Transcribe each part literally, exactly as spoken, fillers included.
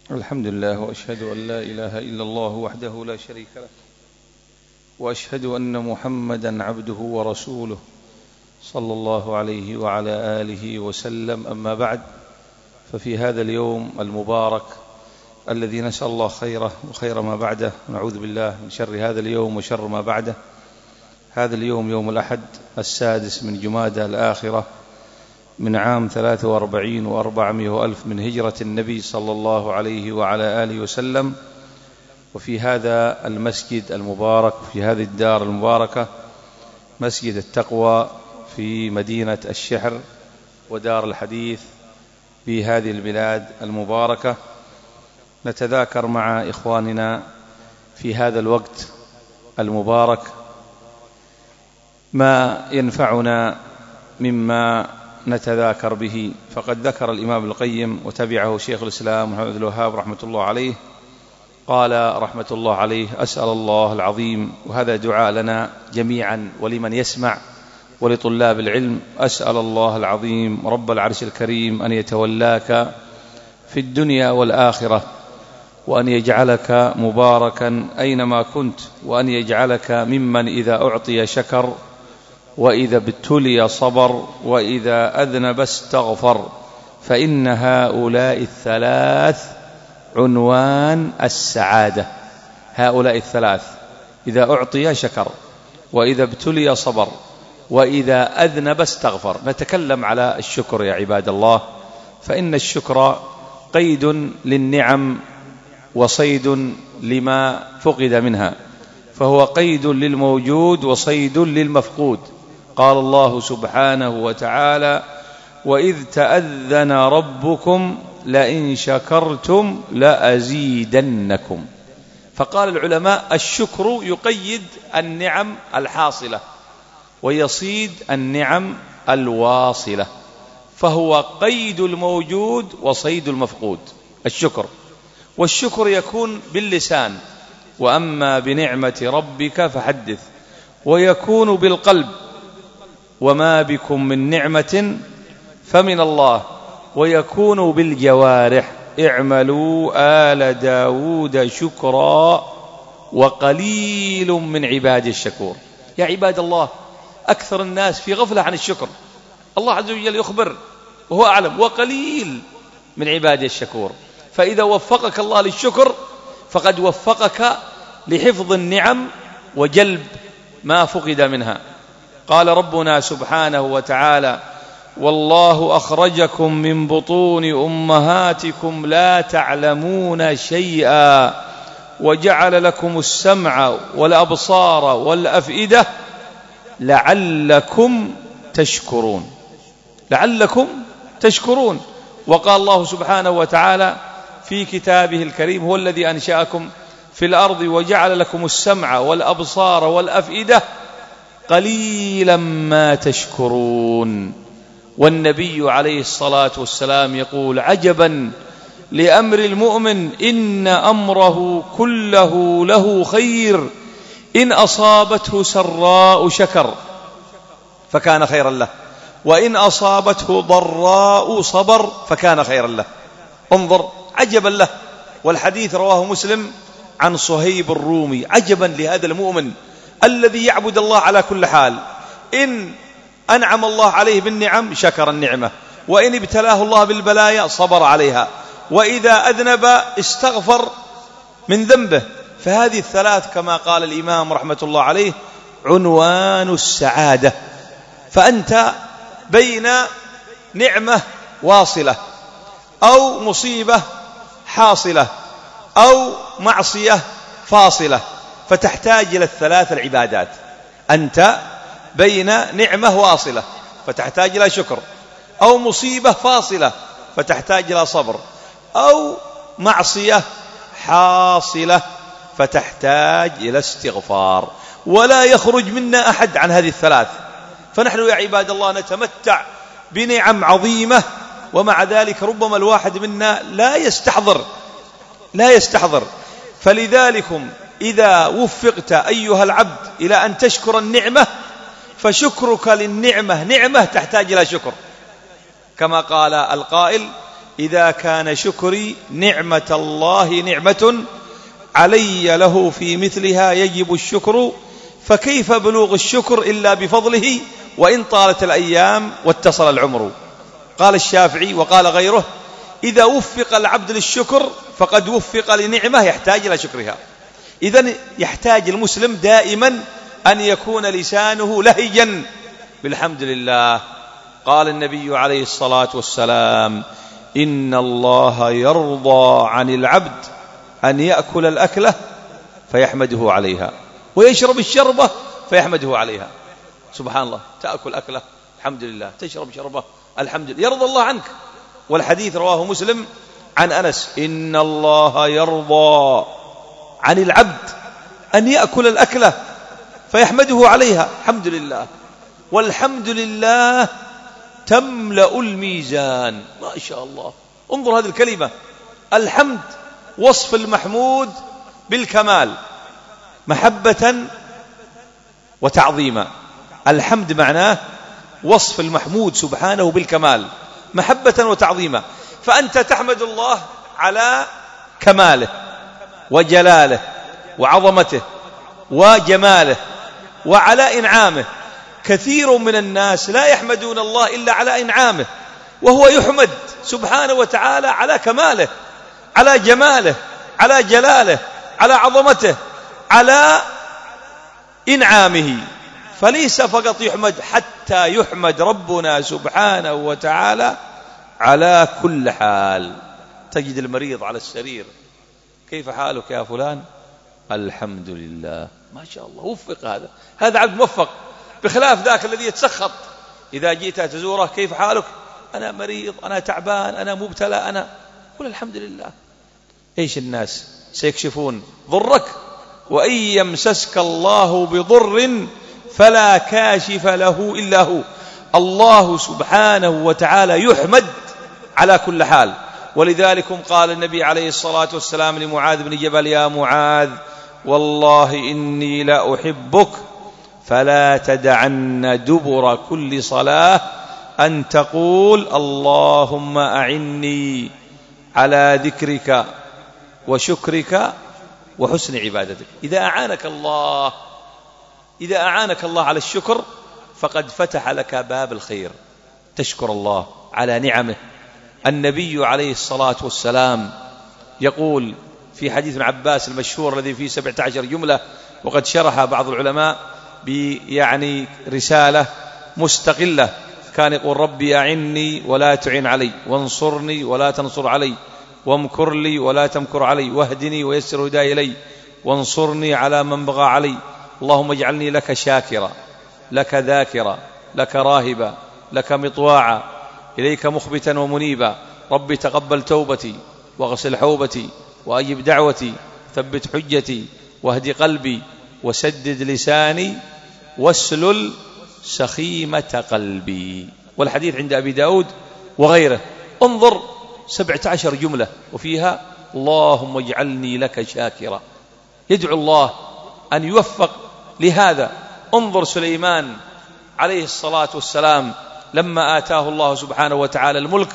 الحمد لله، وأشهد أن لا إله إلا الله وحده لا شريك له، وأشهد أن محمدا عبده ورسوله صلى الله عليه وعلى آله وسلم. أما بعد، ففي هذا اليوم المبارك الذي نسأل الله خيره وخير ما بعده، ونعوذ بالله من شر هذا اليوم وشر ما بعده. هذا اليوم يوم الأحد السادس من جمادى الآخرة من عام ثلاثة وأربعين وأربعمائة وألف من هجرة النبي صلى الله عليه وعلى آله وسلم. وفي هذا المسجد المبارك، في هذه الدار المباركة، مسجد التقوى في مدينة الشحر ودار الحديث في هذه البلاد المباركة، نتذاكر مع إخواننا في هذا الوقت المبارك ما ينفعنا مما نتذاكر به. فقد ذكر الإمام ابن القيم وتبعه شيخ الإسلام محمد بن الوهاب رحمة الله عليه، قال رحمة الله عليه: أسأل الله العظيم، وهذا دعاء لنا جميعا ولمن يسمع ولطلاب العلم، أسأل الله العظيم رب العرش الكريم أن يتولاك في الدنيا والآخرة، وأن يجعلك مباركا أينما كنت، وأن يجعلك ممن إذا أعطي شكر، وإذا ابتلي صبر، وإذا أذنب استغفر، فإن هؤلاء الثلاث عنوان السعادة. هؤلاء الثلاث: إذا أعطي شكر، وإذا ابتلي صبر، وإذا أذنب استغفر. نتكلم على الشكر يا عباد الله، فإن الشكر قيد للنعم وصيد لما فقد منها، فهو قيد للموجود وصيد للمفقود. قال الله سبحانه وتعالى: وإذ تأذن ربكم لئن شكرتم لأزيدنكم. فقال العلماء: الشكر يقيد النعم الحاصلة ويصيد النعم الواصلة، فهو قيد الموجود وصيد المفقود الشكر. والشكر يكون باللسان، وأما بنعمة ربك فحدث، ويكون بالقلب، وما بكم من نعمة فمن الله، ويكون بالجوارح، اعملوا آل داود شكرا وقليل من عبادي الشكور. يا عباد الله، أكثر الناس في غفلة عن الشكر. الله عز وجل يخبر وهو أعلم: وقليل من عبادي الشكور. فإذا وفقك الله للشكر فقد وفقك لحفظ النعم وجلب ما فقد منها. قال ربنا سبحانه وتعالى: والله أخرجكم من بطون أمهاتكم لا تعلمون شيئا وجعل لكم السمع والأبصار والأفئدة لعلكم تشكرون. لعلكم تشكرون. وقال الله سبحانه وتعالى في كتابه الكريم: هو الذي أنشأكم في الأرض وجعل لكم السمع والأبصار والأفئدة قليلا ما تشكرون. والنبي عليه الصلاة والسلام يقول: عجبا لأمر المؤمن، إن أمره كله له خير، إن أصابته سراء شكر فكان خيرا له، وإن أصابته ضراء صبر فكان خيرا له. انظر، عجبا له. والحديث رواه مسلم عن صهيب الرومي: عجبا لهذا المؤمن الذي يعبد الله على كل حال، إن أنعم الله عليه بالنعم شكر النعمة، وإن ابتلاه الله بالبلايا صبر عليها، وإذا أذنب استغفر من ذنبه. فهذه الثلاث كما قال الإمام رحمة الله عليه عنوان السعادة. فأنت بين نعمة واصلة أو مصيبة حاصلة أو معصية فاصلة، فتحتاج إلى الثلاث العبادات. أنت بين نعمة واصلة فتحتاج إلى شكر، أو مصيبة فاصلة فتحتاج إلى صبر، أو معصية حاصلة فتحتاج إلى استغفار. ولا يخرج منا أحد عن هذه الثلاث. فنحن يا عباد الله نتمتع بنعم عظيمة، ومع ذلك ربما الواحد منا لا يستحضر لا يستحضر فلذلكم إذا وفقت أيها العبد إلى أن تشكر النعمة، فشكرك للنعمة نعمة تحتاج إلى شكر، كما قال القائل: إذا كان شكري نعمة الله نعمة علي له في مثلها يجب الشكر، فكيف بلوغ الشكر إلا بفضله وإن طالت الأيام واتصل العمر. قال الشافعي وقال غيره: إذا وفق العبد للشكر فقد وفق لنعمة يحتاج إلى شكرها. إذن يحتاج المسلم دائما أن يكون لسانه لهجا بالحمد لله. قال النبي عليه الصلاة والسلام: إن الله يرضى عن العبد أن يأكل الأكلة فيحمده عليها ويشرب الشربة فيحمده عليها. سبحان الله، تأكل أكلة الحمد لله، تشرب شربة الحمد لله، يرضى الله عنك. والحديث رواه مسلم عن أنس: إن الله يرضى عن العبد أن يأكل الأكلة فيحمده عليها. الحمد لله، والحمد لله تملأ الميزان. ما شاء الله، انظر هذه الكلمة، الحمد وصف المحمود بالكمال محبة وتعظيما. الحمد معناه وصف المحمود سبحانه بالكمال محبة وتعظيما. فأنت تحمد الله على كماله وجلاله وعظمته وجماله وعلى إنعامه. كثير من الناس لا يحمدون الله إلا على إنعامه، وهو يحمد سبحانه وتعالى على كماله، على جماله، على جلاله، على عظمته، على إنعامه. فليس فقط يحمد، حتى يحمد ربنا سبحانه وتعالى على كل حال. تجد المريض على السرير: كيف حالك يا فلان؟ الحمد لله. ما شاء الله، وفق هذا هذا عبد موفق، بخلاف ذاك الذي يتسخط إذا جئت تزوره: كيف حالك؟ أنا مريض، أنا تعبان، أنا مبتلى، أنا قل الحمد لله. إيش الناس سيكشفون ضرك؟ وإن يمسسك الله بضر فلا كاشف له إلا هو. الله سبحانه وتعالى يحمد على كل حال. ولذلك قال النبي عليه الصلاة والسلام لمعاذ بن جبل: يا معاذ والله إني لا أحبك فلا تدعن دبر كل صلاة أن تقول اللهم أعني على ذكرك وشكرك وحسن عبادتك. إذا أعانك الله إذا أعانك الله على الشكر فقد فتح لك باب الخير، تشكر الله على نعمه. النبي عليه الصلاة والسلام يقول في حديث ابن عباس المشهور الذي فيه سبعة عشر جملة، وقد شرح بعض العلماء بيعني رسالة مستقلة، كان يقول: ربي أعني ولا تعن علي، وانصرني ولا تنصر علي، وامكر لي ولا تمكر علي، واهدني ويسر هداي إلي، وانصرني على من بغى علي، اللهم اجعلني لك شاكرا، لك ذاكرا، لك راهبا، لك مطواعا، إليك مخبتا ومنيبا. ربي تقبل توبتي واغسل حوبتي وأجب دعوتي، ثبت حجتي واهد قلبي وسدد لساني واسلل سخيمة قلبي. والحديث عند أبي داود وغيره. انظر، سبعة عشر جملة وفيها اللهم اجعلني لك شاكرا. يدعو الله أن يوفق لهذا. انظر سليمان عليه الصلاة والسلام لما آتاه الله سبحانه وتعالى الملك،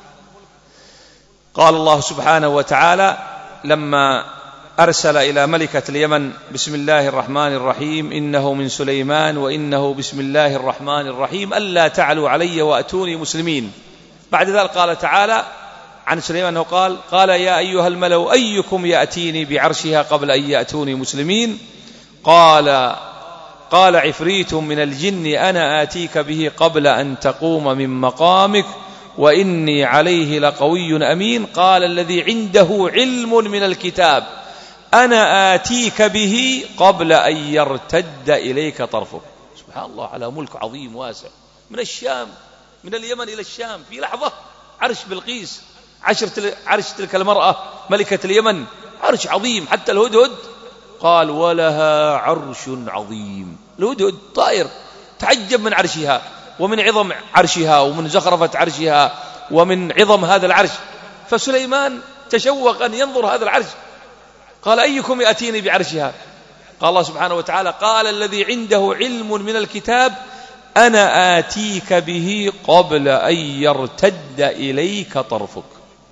قال الله سبحانه وتعالى لما أرسل إلى ملكة اليمن: بسم الله الرحمن الرحيم إنه من سليمان وإنه بسم الله الرحمن الرحيم ألا تعلوا علي وأتوني مسلمين. بعد ذلك قال تعالى عن سليمان أنه قال: قال يا أيها الملأ أيكم يأتيني بعرشها قبل أن يأتوني مسلمين؟ قال قال عفريت من الجن أنا آتيك به قبل أن تقوم من مقامك وإني عليه لقوي أمين. قال الذي عنده علم من الكتاب أنا آتيك به قبل أن يرتد إليك طرفك. سبحان الله، على ملك عظيم واسع، من الشام من اليمن إلى الشام في لحظة. عرش بلقيس، عرش تلك المرأة ملكة اليمن، عرش عظيم. حتى الهدهد قال: ولها عرش عظيم. الهدهد طائر، تعجب من عرشها ومن عظم عرشها ومن زخرفة عرشها ومن عظم هذا العرش. فسليمان تشوق أن ينظر هذا العرش. قال: أيكم يأتيني بعرشها؟ قال الله سبحانه وتعالى: قال الذي عنده علم من الكتاب أنا آتيك به قبل أن يرتد إليك طرفك.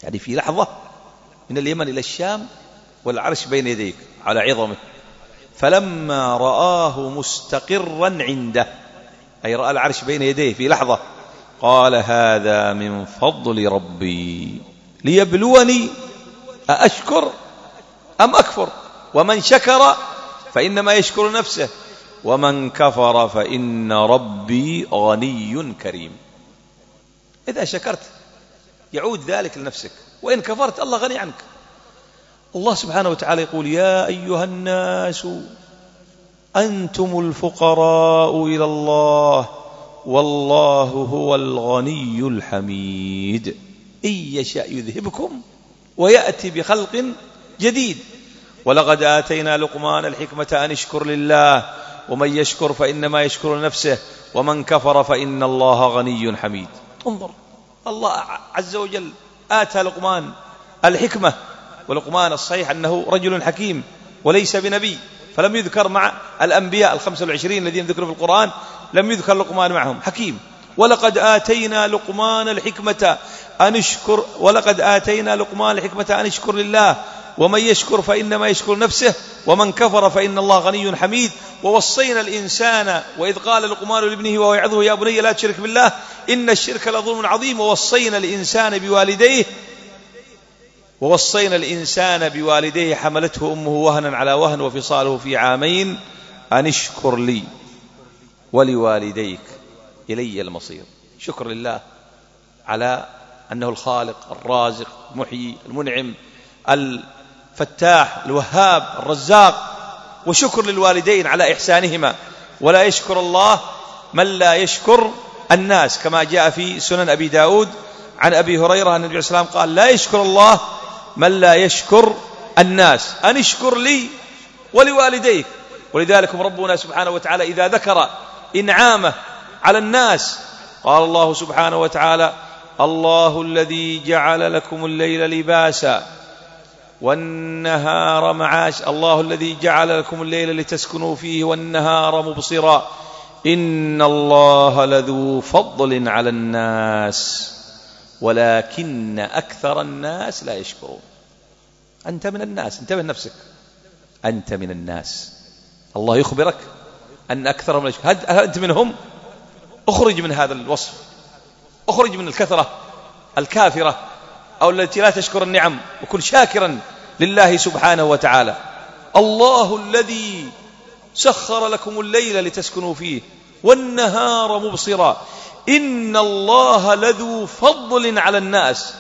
يعني في لحظة من اليمن إلى الشام والعرش بين يديك على عظمه. فلما رآه مستقرا عنده، أي رأى العرش بين يديه في لحظة، قال هذا من فضل ربي ليبلوني أأشكر أم أكفر، ومن شكر فإنما يشكر نفسه ومن كفر فإن ربي غني كريم. إذا شكرت يعود ذلك لنفسك، وإن كفرت الله غني عنك. الله سبحانه وتعالى يقول يا أيها الناس أنتم الفقراء إلى الله والله هو الغني الحميد إن يشاء يذهبكم ويأتي بخلق جديد. ولقد آتينا لقمان الحكمة أن اشكر لله ومن يشكر فإنما يشكر لنفسه ومن كفر فإن الله غني حميد. انظر، الله عز وجل آتى لقمان الحكمة، ولقمان الصحيح أنه رجل حكيم وليس بنبي، فلم يذكر مع الأنبياء الخمسة والعشرين الذين ذكروا في القرآن، لم يذكر لقمان معهم، حكيم. ولقد آتينا لقمان الحكمة أن اشكر ولقد آتينا لقمان الحكمة أن اشكر لله ومن يشكر فإنما يشكر نفسه ومن كفر فإن الله غني حميد. ووصينا الإنسان وإذ قال لقمان لابنه وهو يعظه يا بني لا تشرك بالله إن الشرك لظلم عظيم. ووصينا الإنسان بوالديه ووصينا الإنسان بوالديه حملته أمه وهنا على وهن وفصاله في عامين أن اشكر لي ولوالديك إلي المصير. شكر لله على أنه الخالق الرازق المحيي المنعم الفتاح الوهاب الرزاق، وشكر للوالدين على إحسانهما. ولا يشكر الله من لا يشكر الناس، كما جاء في سنن أبي داود عن أبي هريرة أن النبي صلى الله عليه وسلم قال لا يشكر الله من لا يشكر الناس، أن اشكر لي ولوالديك. ولذلك ربنا سبحانه وتعالى إذا ذكر إنعامه على الناس قال الله سبحانه وتعالى الله الذي جعل لكم الليل لباسا والنهار معاشا الله الذي جعل لكم الليل لتسكنوا فيه والنهار مبصرا إن الله لذو فضل على الناس ولكن أكثر الناس لا يشكرون. أنت من الناس، انتبه نفسك، أنت من الناس. الله يخبرك أن أكثرهم لا يشكرون. هل أنت منهم؟ أخرج من هذا الوصف، أخرج من الكثرة الكافرة أو التي لا تشكر النعم، وكن شاكرا لله سبحانه وتعالى. الله الذي سخر لكم الليل لتسكنوا فيه والنهار مبصرا إن الله لذو فضل على الناس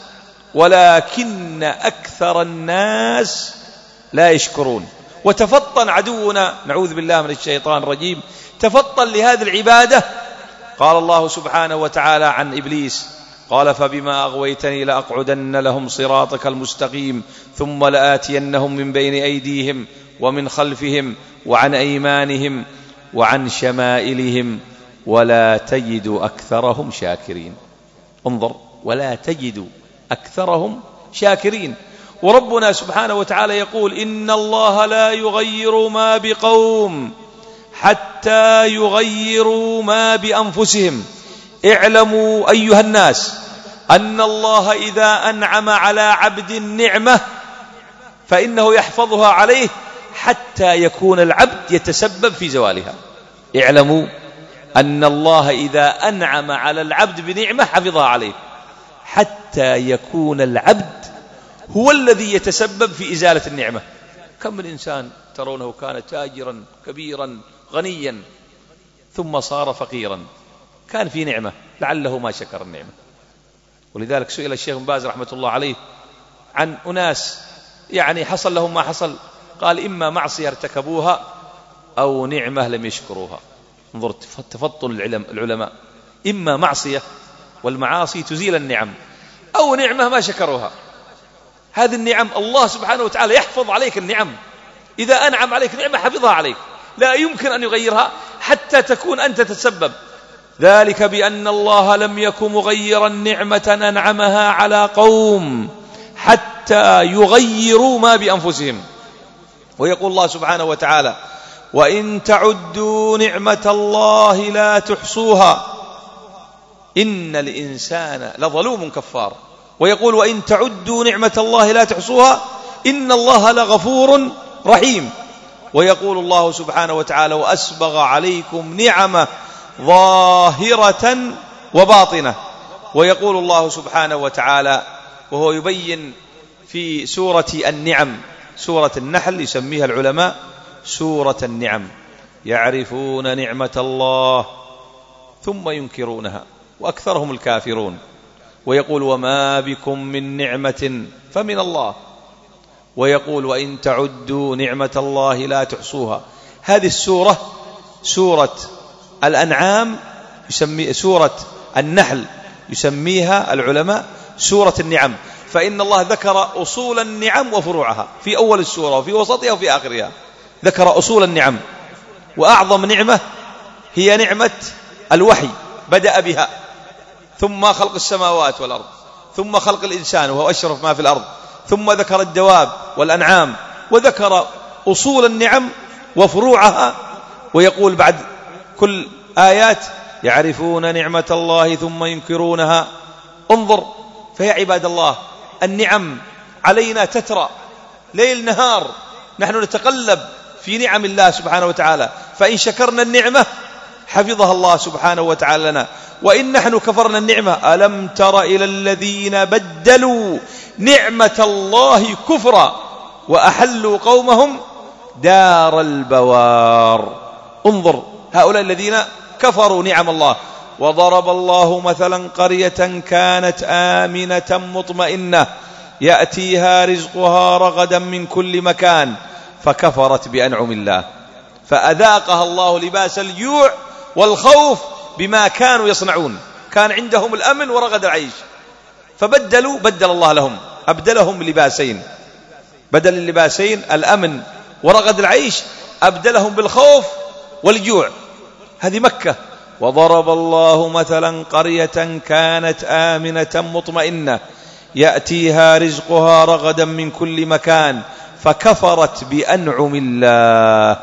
ولكن أكثر الناس لا يشكرون. وتفطن عدونا نعوذ بالله من الشيطان الرجيم، تفطن لهذه العبادة. قال الله سبحانه وتعالى عن إبليس قال فبما أغويتني لأقعدن لهم صراطك المستقيم ثم لآتينهم من بين أيديهم ومن خلفهم وعن أيمانهم وعن شمائلهم ولا تجد أكثرهم شاكرين. انظر، ولا تجد أكثرهم شاكرين. وربنا سبحانه وتعالى يقول إن الله لا يغير ما بقوم حتى يغيروا ما بأنفسهم. اعلموا أيها الناس أن الله إذا أنعم على عبد النعمة فإنه يحفظها عليه حتى يكون العبد يتسبب في زوالها. اعلموا أن الله إذا أنعم على العبد بنعمة حفظها عليه حتى يكون العبد هو الذي يتسبب في إزالة النعمة. كم من إنسان ترونه كان تاجرا كبيرا غنيا ثم صار فقيرا، كان في نعمة لعله ما شكر النعمة. ولذلك سئل الشيخ بن باز رحمة الله عليه عن أناس يعني حصل لهم ما حصل، قال إما معصية ارتكبوها أو نعمة لم يشكروها. انظر تفطن العلماء، إما معصية والمعاصي تزيل النعم أو نعمة ما شكروها. هذه النعم الله سبحانه وتعالى يحفظ عليك النعم، إذا أنعم عليك نعمة حفظها عليك، لا يمكن أن يغيرها حتى تكون أنت تتسبب. ذلك بأن الله لم يكن مغيرا نعمة أنعمها على قوم حتى يغيروا ما بأنفسهم. ويقول الله سبحانه وتعالى وإن تعدوا نعمة الله لا تحصوها إن الإنسان لظلوم كفار. ويقول وإن تعدوا نعمة الله لا تحصوها إن الله لغفور رحيم. ويقول الله سبحانه وتعالى وأسبغ عليكم نعمة ظاهرة وباطنة. ويقول الله سبحانه وتعالى وهو يبين في سورة النعم، سورة النحل يسميها العلماء سورة النعم، يعرفون نعمة الله ثم ينكرونها وأكثرهم الكافرون. ويقول وما بكم من نعمة فمن الله. ويقول وإن تعدوا نعمة الله لا تحصوها. هذه السورة سورة الأنعام يسمي سورة النحل يسميها العلماء سورة النعم، فإن الله ذكر أصول النعم وفروعها في أول السورة وفي وسطها وفي آخرها. ذكر أصول النعم، وأعظم نعمة هي نعمة الوحي، بدأ بها، ثم خلق السماوات والأرض، ثم خلق الإنسان وهو أشرف ما في الأرض، ثم ذكر الدواب والأنعام، وذكر أصول النعم وفروعها. ويقول بعد كل آيات يعرفون نعمة الله ثم ينكرونها. انظر، فيا عباد الله النعم علينا تترى ليل نهار، نحن نتقلب في نعم الله سبحانه وتعالى، فإن شكرنا النعمة حفظها الله سبحانه وتعالى لنا، وإن نحن كفرنا النعمة ألم تر إلى الذين بدلوا نعمة الله كفرا وأحلوا قومهم دار البوار. انظر هؤلاء الذين كفروا نعم الله. وضرب الله مثلا قرية كانت آمنة مطمئنة يأتيها رزقها رغدا من كل مكان فكفرت بأنعم الله فأذاقها الله لباس الجوع والخوف بما كانوا يصنعون. كان عندهم الأمن ورغد العيش، فبدلوا بدل الله لهم، أبدلهم لباسين، بدل اللباسين الأمن ورغد العيش أبدلهم بالخوف والجوع. هذه مكة. وضرب الله مثلا قرية كانت آمنة مطمئنة يأتيها رزقها رغدا من كل مكان فكفرت بأنعم الله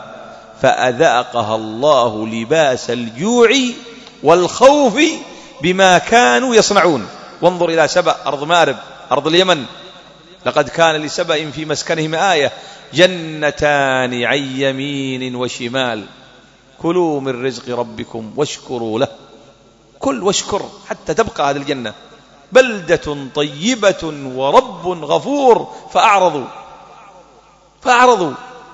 فأذاقها الله لباس الجوع والخوف بما كانوا يصنعون. وانظر إلى سبأ أرض مارب أرض اليمن، لقد كان لسبأ في مسكنهم آية جنتان عن يمين وشمال كلوا من رزق ربكم واشكروا له. كل واشكر حتى تبقى هذه الجنة، بلدة طيبة ورب غفور. فأعرضوا فأعرضوا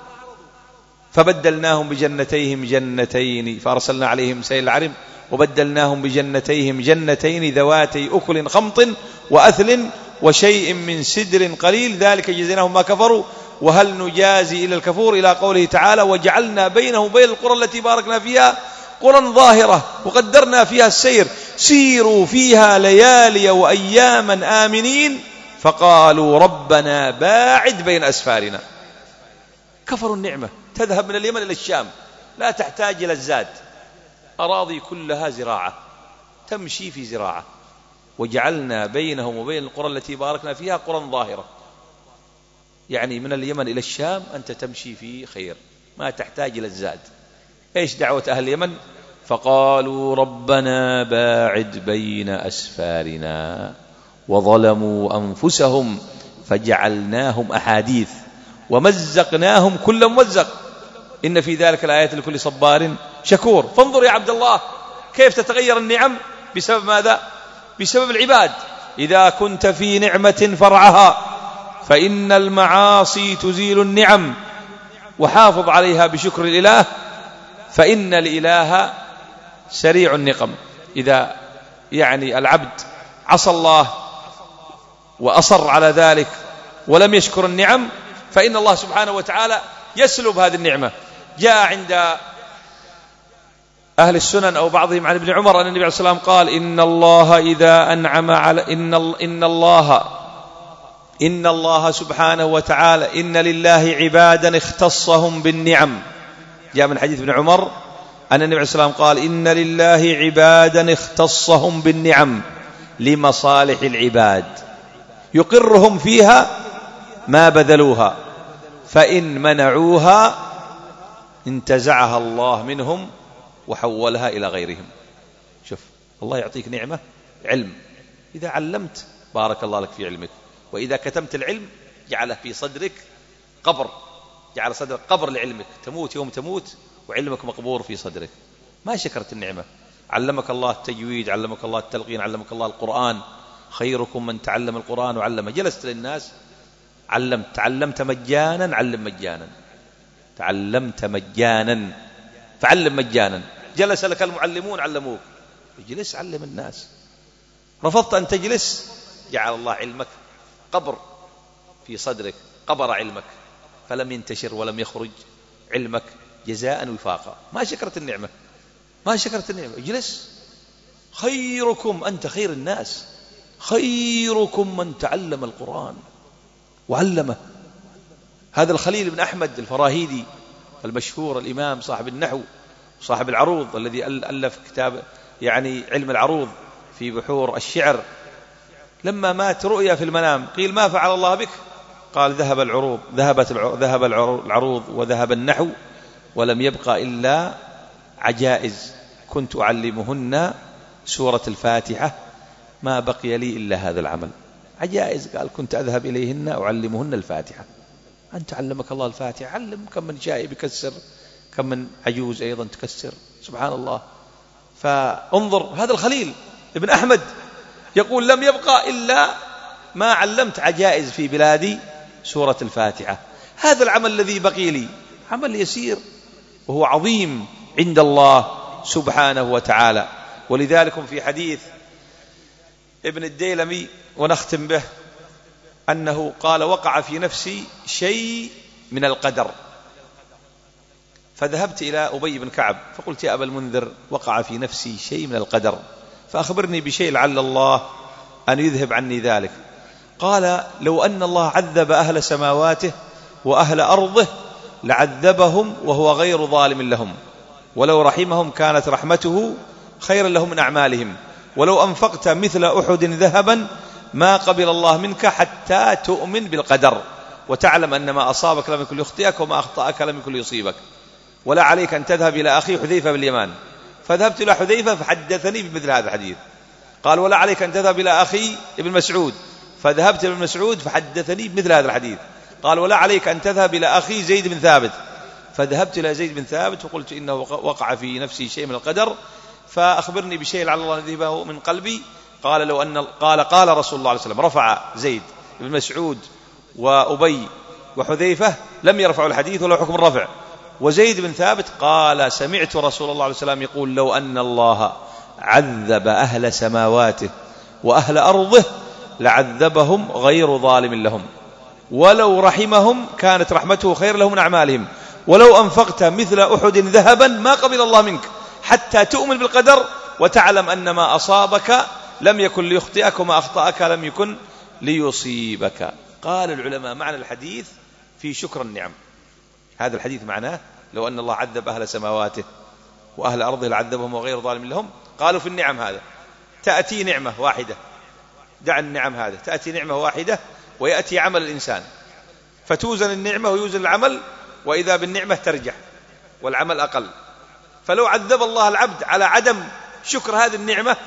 فبدلناهم بجنتيهم جنتين فأرسلنا عليهم سيل العرم وبدلناهم بجنتيهم جنتين ذواتي أكل خمط وأثل وشيء من سدر قليل ذلك جزيناهم ما كفروا وهل نجازي إلى الكفور، إلى قوله تعالى وجعلنا بينه وبين القرى التي باركنا فيها قرى ظاهرة وقدرنا فيها السير سيروا فيها ليالي وأياما آمنين فقالوا ربنا باعد بين أسفارنا. كفروا النعمة، تذهب من اليمن إلى الشام لا تحتاج إلى الزاد، أراضي كلها زراعة تمشي في زراعة. وجعلنا بينهم وبين القرى التي باركنا فيها قرى ظاهرة، يعني من اليمن إلى الشام أنت تمشي في خير ما تحتاج إلى الزاد. إيش دعوة أهل اليمن؟ فقالوا ربنا باعد بين أسفارنا وظلموا أنفسهم فجعلناهم أحاديث ومزقناهم كل ممزق إن في ذلك الآيات لكل صبار شكور. فانظر يا عبد الله كيف تتغير النعم بسبب ماذا؟ بسبب العباد. إذا كنت في نعمة فرعها فإن المعاصي تزيل النعم، وحافظ عليها بشكر الإله فإن الإله سريع النقم. إذا يعني العبد عصى الله وأصر على ذلك ولم يشكر النعم فإن الله سبحانه وتعالى يسلب هذه النعمة. جاء عند أهل السنن أو بعضهم عن ابن عمر أن النبي عليه الصلاة والسلام قال إن الله إذا أنعم على إن, إن الله إن الله سبحانه وتعالى إن لله عبادا اختصهم بالنعم. جاء من حديث ابن عمر أن النبي عليه الصلاة والسلام قال إن لله عبادا اختصهم بالنعم لمصالح العباد يقرهم فيها ما بذلوها فإن منعوها انتزعها الله منهم وحولها إلى غيرهم. شوف الله يعطيك نعمة علم، إذا علمت بارك الله لك في علمك. وإذا كتمت العلم جعله في صدرك قبر، جعل صدرك قبر لعلمك، تموت يوم تموت وعلمك مقبور في صدرك. ما شكرت النعمة. علمك الله التجويد، علمك الله التلقين، علمك الله القرآن. خيركم من تعلم القرآن وعلمه. جلست للناس علمت، تعلمت مجانا علم مجانا، تعلمت مجانا فعلم مجانا. جلس لك المعلمون علموك، اجلس علم الناس. رفضت أن تجلس جعل الله علمك قبر في صدرك، قبر علمك فلم ينتشر ولم يخرج علمك جزاء وفاقا. ما شكرت النعمة، ما شكرت النعمة. اجلس. خيركم، أنت خير الناس، خيركم من تعلم القرآن وعلمه. هذا الخليل بن أحمد الفراهيدي المشهور، الإمام صاحب النحو صاحب العروض، الذي ألف كتاب يعني علم العروض في بحور الشعر، لما مات رؤيا في المنام، قيل ما فعل الله بك؟ قال ذهب العروض، ذهبت ذهب العروض وذهب النحو ولم يبقى إلا عجائز كنت أعلمهن سورة الفاتحة ما بقي لي إلا هذا العمل. عجائز قال كنت أذهب إليهن أعلمهن الفاتحة. أنت علمك الله الفاتحة، علم. كم من شائب يكسر، كم من عجوز أيضا تكسر، سبحان الله. فانظر هذا الخليل ابن أحمد يقول لم يبقى إلا ما علمت عجائز في بلادي سورة الفاتحة. هذا العمل الذي بقي لي عمل يسير وهو عظيم عند الله سبحانه وتعالى. ولذلك في حديث ابن الديلمي ونختم به أنه قال وقع في نفسي شيء من القدر، فذهبت إلى أبي بن كعب فقلت يا أبا المنذر وقع في نفسي شيء من القدر فأخبرني بشيء لعل الله أن يذهب عني ذلك. قال لو أن الله عذب أهل سماواته وأهل أرضه لعذبهم وهو غير ظالم لهم، ولو رحمهم كانت رحمته خيرا لهم من أعمالهم، ولو أنفقت مثل أحد ذهبا ما قبل الله منك حتى تؤمن بالقدر وتعلم أن ما أصابك لم يكن ليخطئك وما أخطأك لم يكن ليصيبك. ولا عليك أن تذهب إلى أخي حذيفة باليمان. فذهبت إلى حذيفة فحدثني بمثل هذا الحديث. قال ولا عليك أن تذهب إلى أخي ابن مسعود، فذهبت إلى ابن مسعود فحدثني بمثل هذا الحديث. قال ولا عليك أن تذهب إلى أخي زيد بن ثابت، فذهبت إلى زيد بن ثابت وقلت إنه وقع في نفسي شيء من القدر فأخبرني بشيء لعل الله يذهبه من قلبي. قال لو أن قال قال رسول الله عليه وسلم، رفع زيد بن مسعود وأبي وحذيفة لم يرفعوا الحديث ولا حكم الرفع، وزيد بن ثابت قال سمعت رسول الله عليه وسلم يقول لو أن الله عذب أهل سماواته وأهل أرضه لعذبهم غير ظالم لهم، ولو رحمهم كانت رحمته خير لهم من أعمالهم، ولو أنفقت مثل أحد ذهبا ما قبل الله منك حتى تؤمن بالقدر وتعلم أن ما أصابك لم يكن ليخطئك وما أخطأك لم يكن ليصيبك. قال العلماء معنى الحديث في شكر النعم. هذا الحديث معناه لو أن الله عذب أهل سماواته وأهل أرضه لعذبهم وغير ظالم لهم. قالوا في النعم هذا تأتي نعمة واحدة، دع النعم هذا، تأتي نعمة واحدة ويأتي عمل الإنسان فتوزن النعمة ويوزن العمل، وإذا بالنعمة ترجح والعمل أقل. فلو عذب الله العبد على عدم شكر هذه النعمة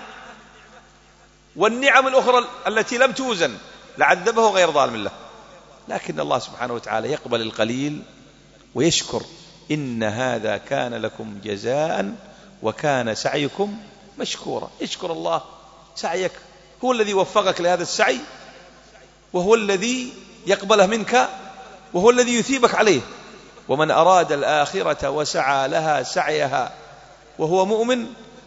والنعم الأخرى التي لم توزن لعذبه غير ظالم له. لكن الله سبحانه وتعالى يقبل القليل ويشكر. إن هذا كان لكم جزاء وكان سعيكم مشكورا. اشكر الله سعيك، هو الذي وفقك لهذا السعي وهو الذي يقبله منك وهو الذي يثيبك عليه. ومن أراد الآخرة وسعى لها سعيها وهو مؤمن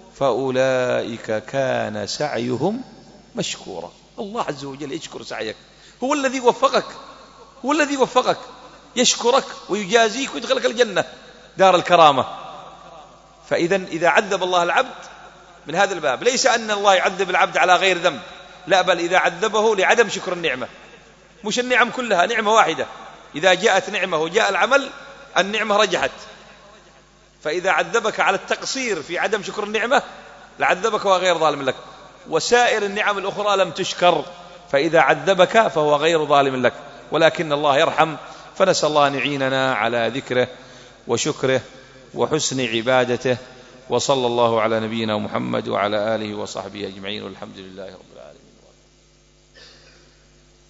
فأولئك كان سعيهم مشكورا. الله عز وجل يشكر سعيك، هو الذي وفقك، هو الذي وفقك، يشكرك ويجازيك ويدخلك الجنة دار الكرامة. فإذا إذا عذب الله العبد من هذا الباب ليس أن الله يعذب العبد على غير ذنب، لا، بل إذا عذبه لعدم شكر النعمة. مش النعم كلها، نعمة واحدة إذا جاءت نعمة وجاء العمل النعمة رجحت. فإذا عذبك على التقصير في عدم شكر النعمة لعذبك وغير ظالم لك، وسائر النعم الأخرى لم تشكر، فإذا عذبك فهو غير ظالم لك. ولكن الله يرحم، فنسأل الله أن يعيننا على ذكره وشكره وحسن عبادته. وصلى الله على نبينا محمد وعلى آله وصحبه أجمعين، والحمد لله رب العالمين.